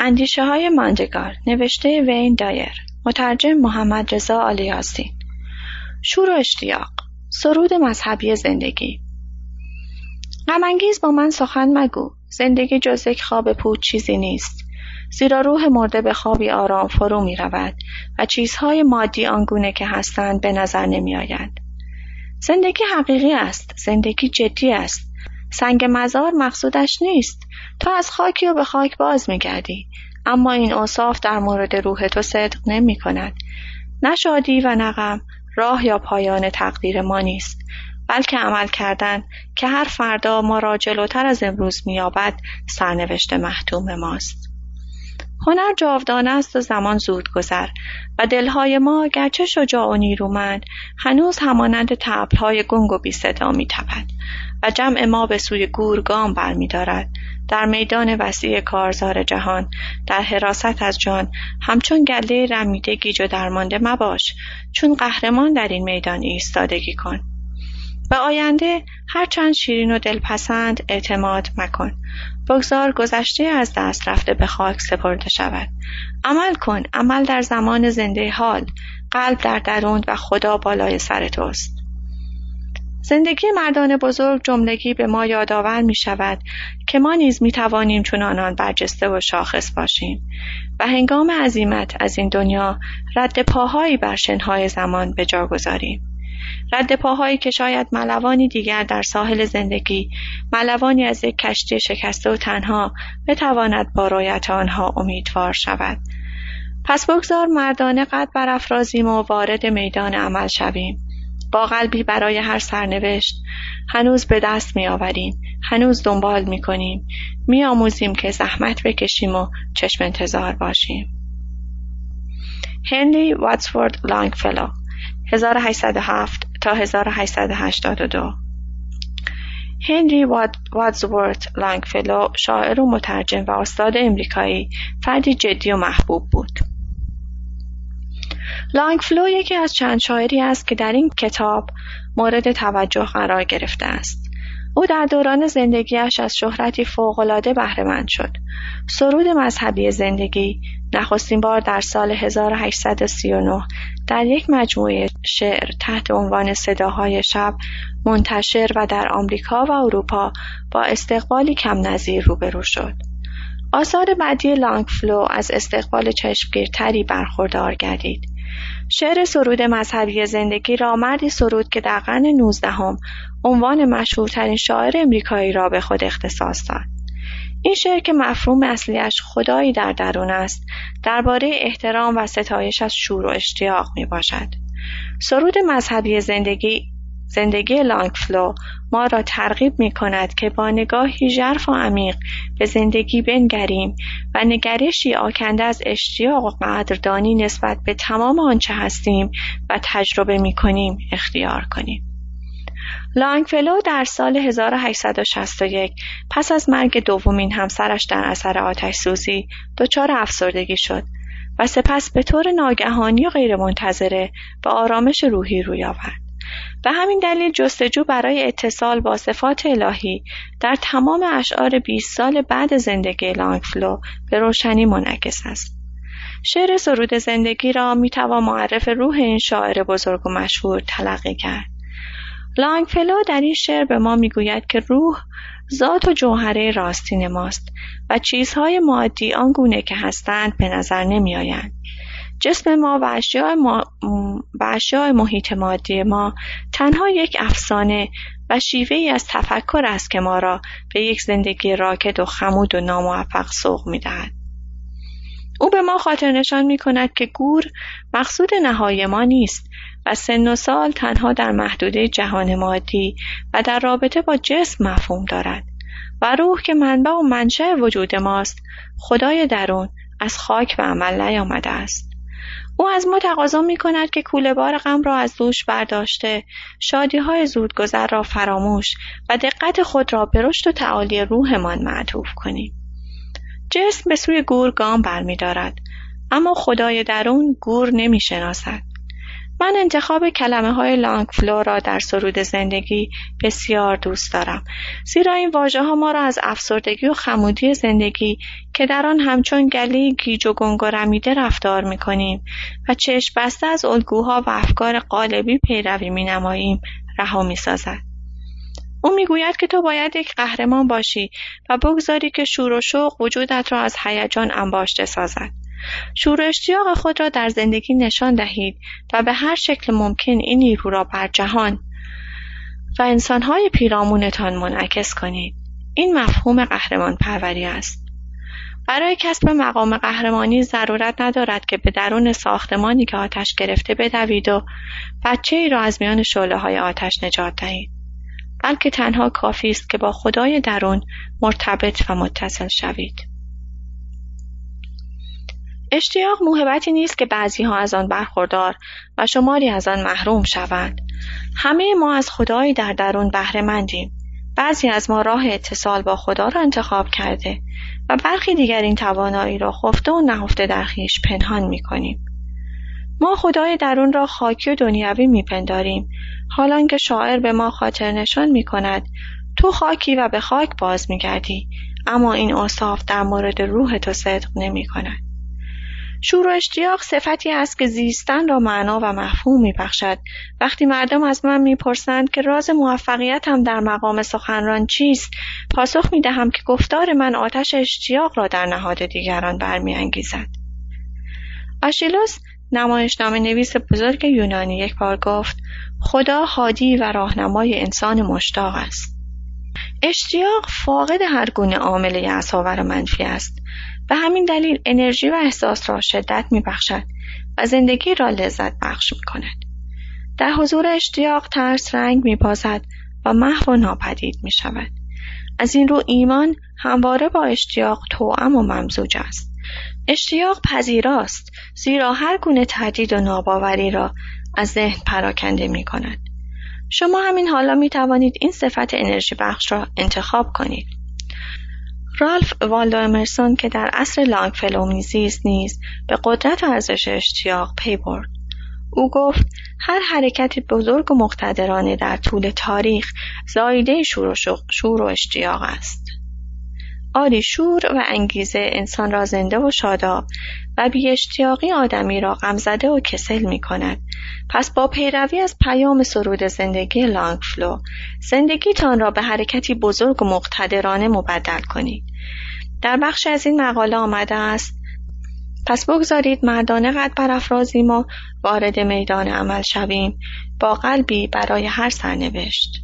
اندیشه‌های ماندگار، نوشته وین دایر، مترجم محمد رضا آلیاسی. شور و اشتیاق، سرود مذهبی زندگی. غم‌انگیز با من سخن مگو، زندگی جز یک خواب پوچ چیزی نیست، زیرا روح مرده به خوابی آرام فرو می رود و چیزهای مادی آنگونه که هستند به نظر نمی آیند. زندگی حقیقی است، زندگی جدی است. سنگ مزار مقصودش نیست. تو از خاکی و به خاک باز می گردی، اما این اوصاف در مورد روح تو صدق نمی کند. نه شادی و نه غم، راه یا پایان تقدیر ما نیست، بلکه عمل کردن که هر فردا ما را جلوتر از امروز می‌یابد سرنوشت محتوم ماست. هنر جاودانه است و زمان زود گذر و دلهای ما گرچه شجاع و نیرومند هنوز همانند طبل‌های گنگ و بی صدا می‌تپد و جمع ما به سوی گور گام برمی‌دارد. در میدان وسیع کارزار جهان، در حراست از جان، همچون گله رمیده گیج و درمانده مباش، چون قهرمان در این میدان ایستادگی کن. به آینده هرچند شیرین و دلپسند اعتماد مکن. بگذار گذشته از دست رفته به خاک سپرده شود. عمل کن، عمل در زمان زنده حال، قلب در درون و خدا بالای سر توست. زندگی مردان بزرگ جملگی به ما یادآور می شود که ما نیز می توانیم چون آنان برجسته و شاخص باشیم و هنگام عزیمت از این دنیا رد پاهایی بر شنهای زمان به جا گذاریم. رد پاهایی که شاید ملوانی دیگر در ساحل زندگی، ملوانی از یک کشتی شکسته و تنها بتواند با رویت آنها امیدوار شود. پس بگذار مردانه قد برافرازیم و وارد میدان عمل شویم. با قلبی برای هر سرنوشت هنوز به دست می آوریم، هنوز دنبال می کنیم، می آموزیم که زحمت بکشیم و چشم انتظار باشیم. هنری واتسورت لانگفلو 1807 تا 1882. هنری واتسورت لانگفلو شاعر و مترجم و استاد امریکایی، فردی جدی و محبوب بود. لانگفلو یکی از چند شاعری است که در این کتاب مورد توجه قرار گرفته است. او در دوران زندگیش از شهرتی فوق‌العاده بهره‌مند شد. سرود مذهبی زندگی نخستین بار در سال 1839 در یک مجموعه شعر تحت عنوان صداهای شب منتشر و در آمریکا و اروپا با استقبالی کم نظیر روبرو شد. آثار بعدی لانگفلو از استقبال چشمگیرتری برخوردار گردید. شعر سرود مذهبی زندگی را مردی سرود که در قرن 19 عنوان مشهورترین شاعر امریکایی را به خود اختصاص داد. این شعر که مفهوم اصلیش خدایی در درون است، درباره احترام و ستایش از شور و اشتیاق می باشد. سرود مذهبی زندگی لانگفلو ما را ترغیب می کند که با نگاهی ژرف و عمیق به زندگی بنگریم و نگرشی آکنده از اشتیاق و قدردانی نسبت به تمام آنچه هستیم و تجربه می کنیم اختیار کنیم. لانگفلو در سال 1861 پس از مرگ دومین همسرش در اثر آتش‌سوزی دچار افسردگی شد و سپس به طور ناگهانی و غیرمنتظره به آرامش روحی روی آورد. به همین دلیل جستجو برای اتصال با صفات الهی در تمام اشعار 20 سال بعد زندگی لانگفلو به روشنی منعکس است. شعر سرود زندگی را میتوان معرف روح این شاعر بزرگ و مشهور تلقی کرد. لانگفلو در این شعر به ما میگوید که روح ذات و جوهره راستین ماست و چیزهای مادی آنگونه که هستند به نظر نمی آیند. جسم ما و اشیاء محیط مادی ما تنها یک افسانه و شیوه‌ای از تفکر است که ما را به یک زندگی راکد و خمود و ناموفق سوق می‌دهد. او به ما خاطر نشان می‌کند که گور مقصود نهایی ما نیست و سن و سال تنها در محدوده جهان مادی و در رابطه با جسم مفهوم دارد و روح که منبع و منشأ وجود ماست، خدای درون، از خاک و عمل نیامده است. او از ما تقاضا می‌کند که کوله‌بار غم را از دوش برداشته، شادی‌های زودگذر را فراموش و دقت خود را به رشد و تعالی روحمان معطوف کنیم. جسم به سوی گور گام برمی‌دارد، اما خدای درون گور نمی‌شناسد. من انتخاب کلمه‌های لانگفلو را در سرود زندگی بسیار دوست دارم، زیرا این واژه‌ها ما را از افسردگی و خمودی زندگی که در آن همچون گله گیج و گنگ و رمیده رفتار می‌کنیم و چشم بسته از الگوها و افکار قالبی پیروی می‌نماییم رها می‌سازد. او می‌گوید که تو باید یک قهرمان باشی و بگذاری که شور و شوق وجودت را از هیجان انباشته سازد. شور و اشتیاق خود را در زندگی نشان دهید و به هر شکل ممکن این نیرو را بر جهان و انسان‌های پیرامونتان منعکس کنید. این مفهوم قهرمان پروری است. برای کسب مقام قهرمانی ضرورت ندارد که به درون ساختمانی که آتش گرفته بدوید و بچه‌ای را از میان شعله‌های آتش نجات دهید، بلکه تنها کافی است که با خدای درون مرتبط و متصل شوید. اشتیاق موهبتی نیست که بعضی‌ها از آن برخوردار و شماری از آن محروم شوند. همه ما از خدایی در درون بهره مندیم. بعضی از ما راه اتصال با خدا را انتخاب کرده و برخی دیگر این توانایی را خفته و نهفته در خویش پنهان می‌کنیم. ما خدای درون را خاکی و دنیوی می‌پنداریم، حالان که شاعر به ما خاطر نشان می‌کند تو خاکی و به خاک باز می‌گردی، اما این اوصاف در مورد روح تو صدق نمی‌کند. شور و اشتیاق صفتی است که زیستن را معنا و مفهوم می‌بخشد. وقتی مردم از من می‌پرسند که راز موفقیتم در مقام سخنران چیست، پاسخ می‌دهم که گفتار من آتش اشتیاق را در نهاد دیگران برمی‌انگیزد. آشیلوس، نمایشنامه نویس بزرگ یونانی، یک بار گفت خدا هادی و راهنمای انسان مشتاق است. اشتیاق فاقد هر گونه عامل یأس‌آور منفی است. به همین دلیل انرژی و احساس را شدت می‌بخشد و زندگی را لذت بخش می‌کند. در حضور اشتیاق ترس رنگ می‌بازد و محو و ناپدید می‌شود. از این رو ایمان همواره با اشتیاق توأم و ممزوج است. اشتیاق پذیراست، زیرا هر گونه تردید و ناباوری را از ذهن پراکنده می‌کند. شما همین حالا می‌توانید این صفت انرژی بخش را انتخاب کنید. رالف والدو امرسون که در عصر لانگفلو میزیست نیز به قدرت و ارزش اشتیاق پی برد. او گفت هر حرکت بزرگ و مقتدرانه در طول تاریخ زایده شور و اشتیاق است. آری شور و انگیزه انسان را زنده و شاداب و بی اشتیاقی آدمی را غمزده و کسل می کند. پس با پیروی از پیام سرود زندگی لانگفلو، زندگیتان را به حرکتی بزرگ و مقتدرانه مبدل کنید. در بخش از این مقاله آمده است پس بگذارید مردانه قد برافرازیم و وارد میدان عمل شویم با قلبی برای هر سرنوشت.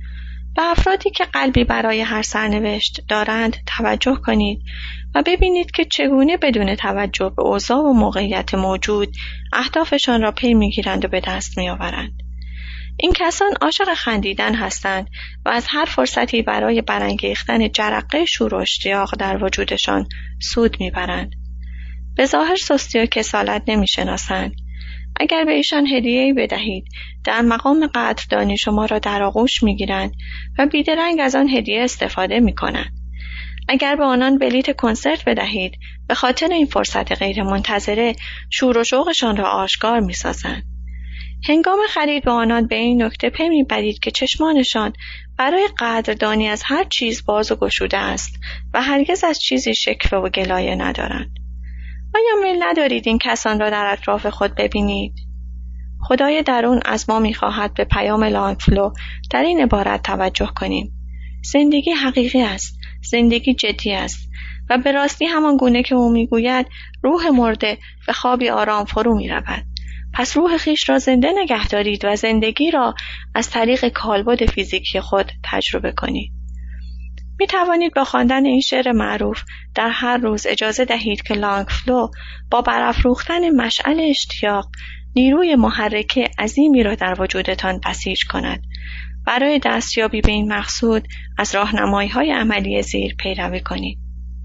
به افرادی که قلبی برای هر سرنوشت دارند توجه کنید و ببینید که چگونه بدون توجه به اوضاع و موقعیت موجود اهدافشان را پی میگیرند و به دست میآورند. این کسان عاشق خندیدن هستند و از هر فرصتی برای برانگیختن جرقه شور و اشتیاق در وجودشان سود میبرند. به ظاهر سستی و کسالت نمیشناسند. اگر به ایشان هدیه‌ای بدهید در مقام قدردانی شما را در آغوش میگیرند و بیدرنگ از آن هدیه استفاده میکنند. اگر به آنان بلیت کنسرت بدهید به خاطر این فرصت غیر منتظره شور و شوقشان را آشکار میسازند. هنگام خرید به آنان به این نکته پی میبرید که چشمانشان برای قدردانی از هر چیز باز و گشوده است و هرگز از چیزی شکوه و گلایه ندارند. آیا میل ندارید این کسان را در اطراف خود ببینید؟ خدای درون از ما می‌خواهد به پیام لانگفلو در این عبارت توجه کنیم. زندگی حقیقی است، زندگی جدی است و به راستی همان گونه که او می‌گوید روح مرده به خوابی آرام فرو می‌رود. پس روح خیش را زنده نگه دارید و زندگی را از طریق کالبد فیزیکی خود تجربه کنید. می توانید با خواندن این شعر معروف در هر روز اجازه دهید که لانگفلو با برافروختن مشعل اشتیاق نیروی محرکه عظیمی را در وجودتان بسیج کند. برای دستیابی به این مقصود از راهنمایی‌های عملی زیر پیروی کنید.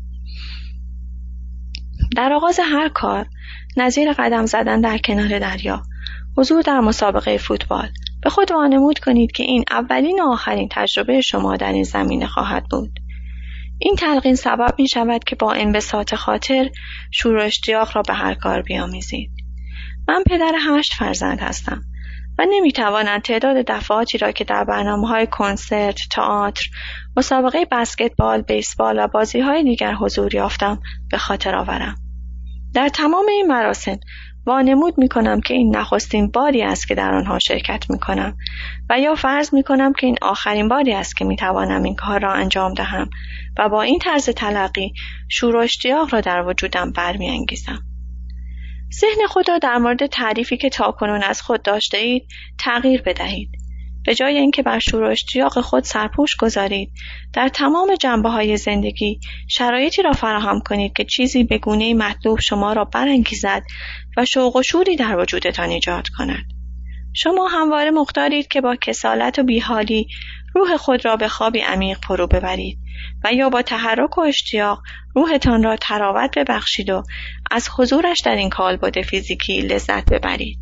در آغاز هر کار، نظیر قدم زدن در کنار دریا، حضور در مسابقه فوتبال، به خود وانمود کنید که این اولین و آخرین تجربه شما در این زمینه خواهد بود. این تلقین سبب می شود که با انبساط خاطر شور و اشتیاق را به هر کار بیامیزید. من پدر 8 فرزند هستم و نمیتوانم تعداد دفعاتی را که در برنامه‌های کنسرت، تئاتر، مسابقه بسکتبال، بیسبال و بازی‌های دیگر حضور یافتم به خاطر آورم. در تمام این مراسم وانمود می‌کنم که این نخستین باری است که در آنها شرکت می‌کنم و یا فرض می‌کنم که این آخرین باری است که می‌توانم این کار را انجام دهم و با این طرز تلقی شور و اشتیاق را در وجودم برمی‌انگیزم. ذهن خود را در مورد تعریفی که تاکنون از خود داشته اید تغییر بدهید. به جای اینکه بر شور و اشتیاق خود سرپوش گذارید، در تمام جنبه‌های زندگی شرایطی را فراهم کنید که چیزی به گونه‌ای مطلوب شما را برانگیزد و شوق و شوری در وجودتان ایجاد کند. شما همواره مختارید که با کسالت و بیحالی روح خود را به خوابی عمیق فرو ببرید و یا با تحرک و اشتیاق روحتان را تراوت ببخشید و از حضورش در این کالبد فیزیکی لذت ببرید.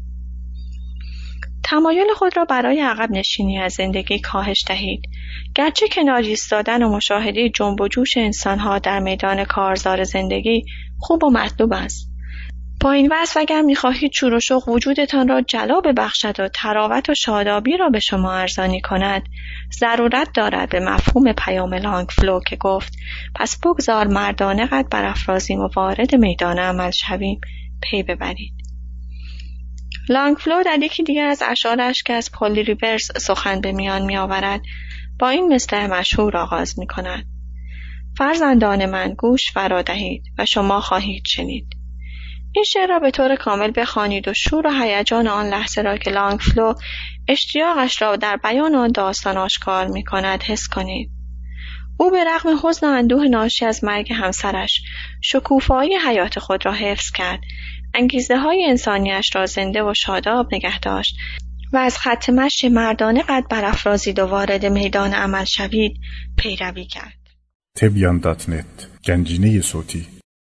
تمایل خود را برای عقب نشینی از زندگی کاهش دهید. گرچه کنار ایستادن و مشاهده جنب و جوش انسان‌ها در میدان کارزار زندگی خوب و مطلوب است، با این وصف اگر می‌خواهید شور و شوق وجودتان را جلا ببخشد و تراوت و شادابی را به شما ارزانی کند، ضرورت دارد به مفهوم پیام لانگفلو که گفت پس بگذار مردانه قد برافرازیم و وارد میدان عمل شویم پی ببرید. لانگفلو در یکی دیگر از اشعارش که از پل ریورز سخن به میان می‌آورد با این مصرع مشهور آغاز می‌کند: فرزندان من گوش فرا دهید و شما خواهید شنید. این شعر را به طور کامل بخوانید و شور و هیجان آن لحظه را که لانگفلو اشتیاقش را در بیان آن داستان آشکار می‌کند حس کنید. او به رغم حزن و اندوه ناشی از مرگ همسرش شکوفایی حیات خود را حفظ کرد، انگیزه‌های انسانیش را زنده و شاداب نگه داشت و از خط مشی مردانه قد برافرازید و وارد میدان عمل شوید پیروی کرد. تبیان.net گنجینه صوتی